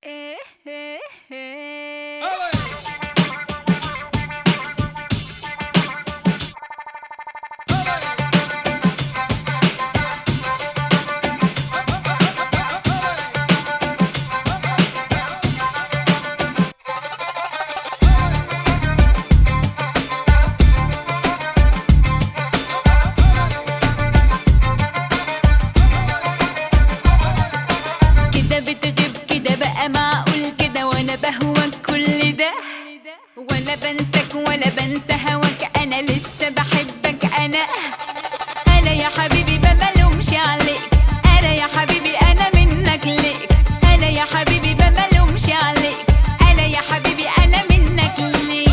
بتغيب كده بقى معقول كده وانا بهواك كل ده، ولا بنساك ولا بنسى هواك، انا لسه بحبك. انا يا حبيبي ما بلومش عليك، انا يا حبيبي انا منك ليك، انا يا حبيبي ما بلومش عليك، انا يا حبيبي انا منك ليك.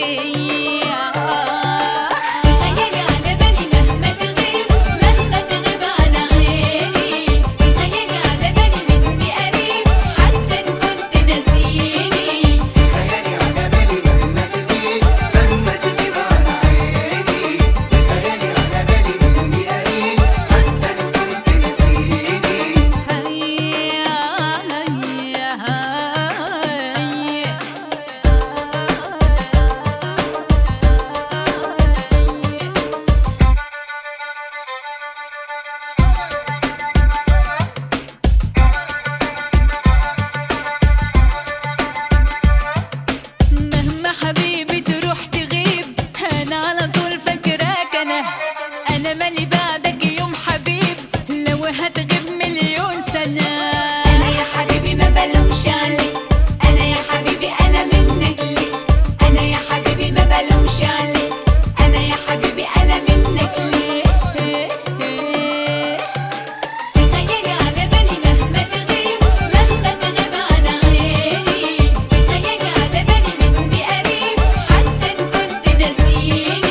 أنا مالي بعدك يوم حبيب، لو هتغيب مليون سنة. أنا يا حبيبي ما بلومش عليك، أنا يا حبيبي أنا منك ليك، أنا يا حبيبي ما بلومش عليك، أنا يا حبيبي أنا منك ليك. تخيلي على بالي مهما تغيب عن عيني، تخيلي على بالي مني قريب حتى إن كنت ناسيني.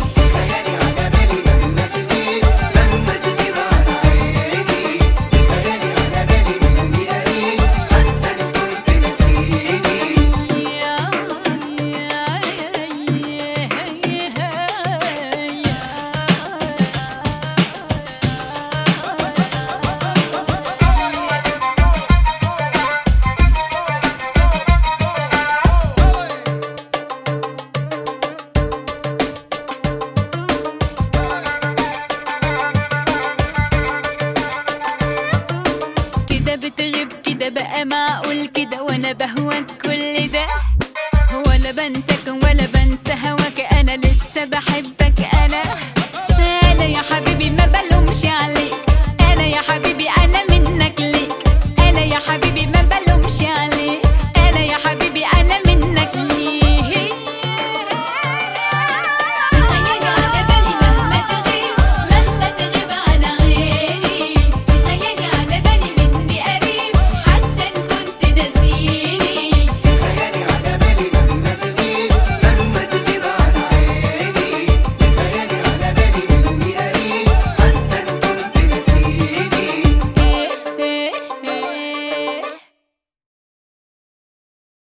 بتغيب كده بقى معقول كده وانا بهواك كل ده، ولا بنساك ولا بنسى هواك، انا لسه بحبك. انا يا حبيبي ما بلومش عليك.